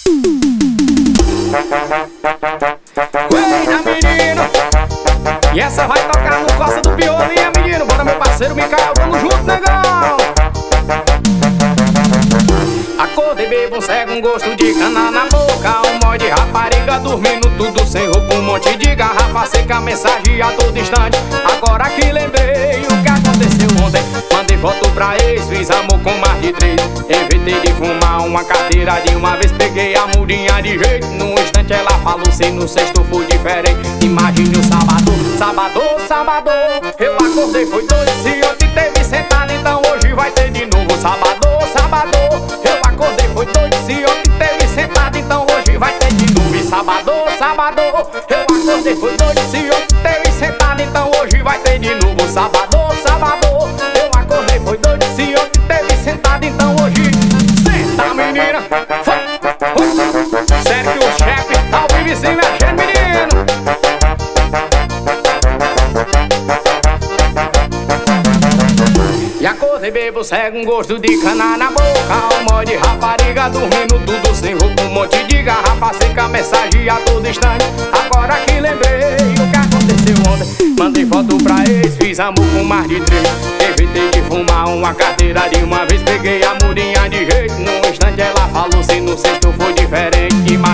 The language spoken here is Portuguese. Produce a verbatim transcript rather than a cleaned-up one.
Eita, menino! E essa vai tocar no Costa do Piolinha, menino. Bora, meu parceiro Micael, tamo junto, negão. Acordei, bebo, cego, um gosto de cana na boca. Um monte de rapariga dormindo, tudo sem roupa. Um monte de garrafa seca, mensagem a todo instante. Agora que lembrei o que aconteceu ontem. Mandei foto pra ex, fiz amor com mais de três. Evitei de fumar uma carteira de uma vez. Peguei a mudinha de jeito, num instante ela falou, sei no sexto foi diferente. Imagine o sábado, sábado, sábado. Eu acordei, foi doido, se ontem teve sentado, então hoje vai ter de novo. Sábado, sábado. Eu acordei, foi doido, se ontem teve sentado, então hoje vai ter de novo. E sábado, sábado. Eu acordei, foi doido, se ontem teve sentado, então hoje vai ter de novo. Sábado, sábado. Eu acordei, foi doido, se ontem teve sentado, então hoje senta, menina. Sério que o chefe ao vivo se mexendo, menino. E acordei, bebo, cego, um gosto de cana na boca. Um monte de rapariga dormindo, tudo sem roupa. Um monte de garrafa seca, mensagem a todo instante. Agora que lembrei o que aconteceu ontem. Mandei foto pra ex, fiz amor com mais de três. Evitei de fumar uma carteira de uma vez. Peguei a mudinha de jeito, num instante ela falou, se no sexto foi diferente.